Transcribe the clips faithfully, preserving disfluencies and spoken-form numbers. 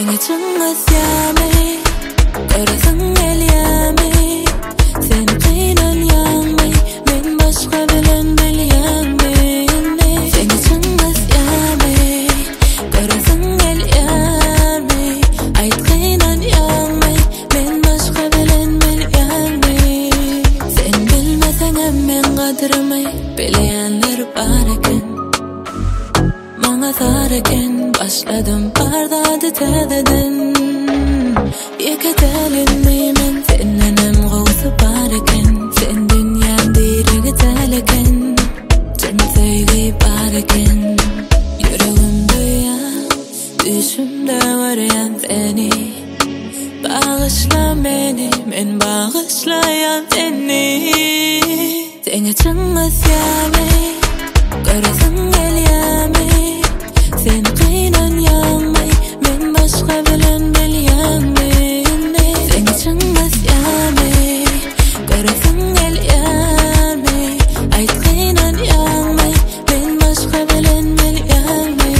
Seni çıkmaz yami, karasın el yami. Seni kıynan yanmay, men başka bilen bilyanmi. Seni çıkmaz yami, karasın el yami. Ayt kıynan yanmay, men başka bilen bilyanmi. Sen bilmesen hem men kadırmay, bileyenler var eken. Bana zar eken, başladım bardadı tededin. Yeketelinmi men senden hem gavsı var eken. Sen dünyam diregi teleken, can sevgi var eken. Yüreğim duyan, düşümde arayan seni. Bağışla beni, men bağışlayan seni. Seni çıkmaz yami, karasın el yami. Sen kıynan yanmay, men başka bilen bilyanmi. Seni çıkmaz yami, karasın el yami. Ayt kıynan yanmay, men başka bilen bilyanmi.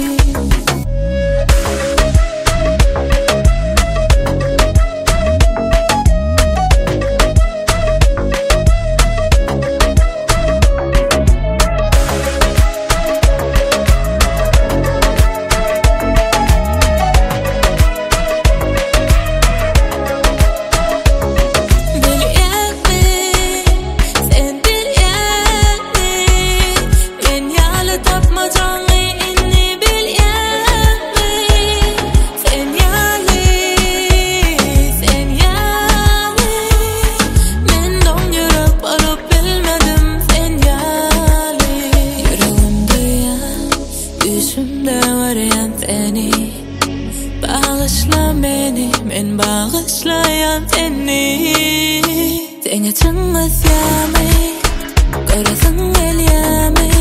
Düşümde arayan seni. Bağışla beni, men bağışlayan seni. Seni çıkmaz yami, karasın el yami.